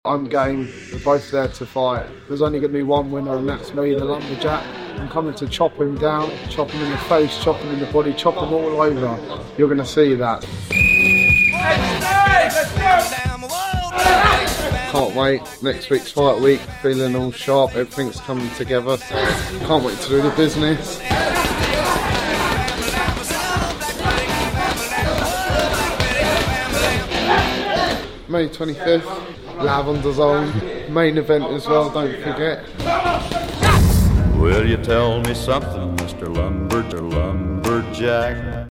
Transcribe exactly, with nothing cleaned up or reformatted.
I'm game, we're both there to fight. There's only going to be one winner, and that's me, the Lumberjack. I'm coming to chop him down, chop him in the face, chop him in the body, chop him all over. You're going to see that. Can't wait. Next week's fight week, feeling all sharp, everything's coming together. So can't wait to do the business. May twenty-fifth, Lavender's Own, main event as well, don't forget. Will you tell me something, Mister Lumber, Lumberjack?